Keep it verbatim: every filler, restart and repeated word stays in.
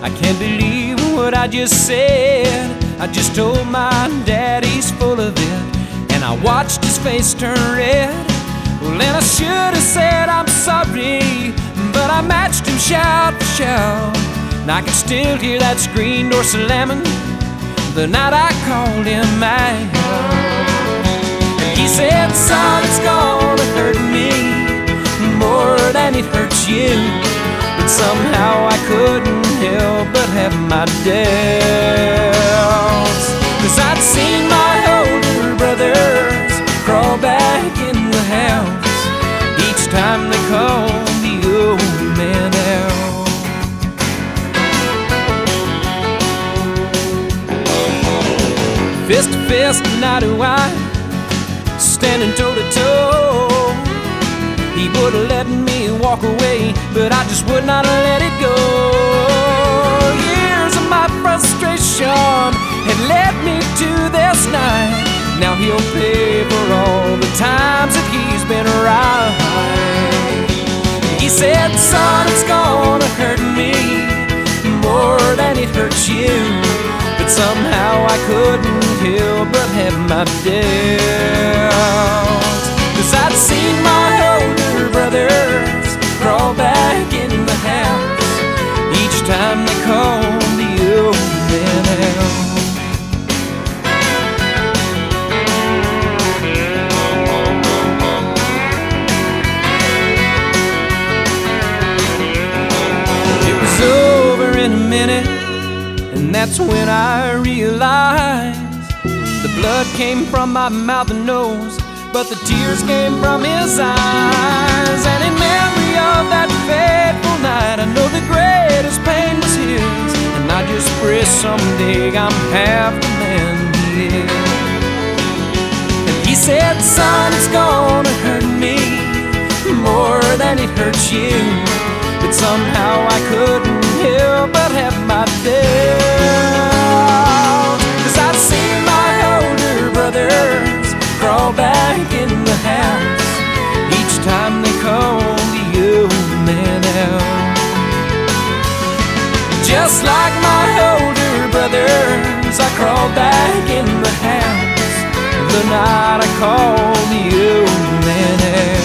I can't believe what I just said. I just told my dad he's full of it, and I watched his face turn red. Well, and I should have said I'm sorry, but I matched him shout for shout. And I can still hear that screen door slamming the night I called him out. And he said, son, it's gonna hurt me more than it hurts you. But somehow I couldn't help but have my doubts, 'cause I'd seen my older brothers crawl back in the house each time they called the old man out. Fist to fist and eye to eye, standing toe to toe. He would have let me walk away, but I just would not let it go. Years of my frustration had led me to this night. Now he'll pay for all the times that he's been right. He said, son, it's gonna hurt me more than it hurts you. But somehow I couldn't help but have my doubts, 'cause I'd seen my older brothers crawl back in the house each time they called the old man out. It was over in a minute, and that's when I realized the blood came from my mouth and nose, but the tears came from his eyes. And in memory of that fateful night, I know the greatest pain was his. And I just pray someday I'm half the man he is. And he said, son, it's gonna hurt me more than it hurts you. But somehow I couldn't help but have my doubts, 'cause I'd seen my older brothers crawl back in the house each time they called the old man out. Just like my older brothers, I crawled back in the house the night I called the old man out.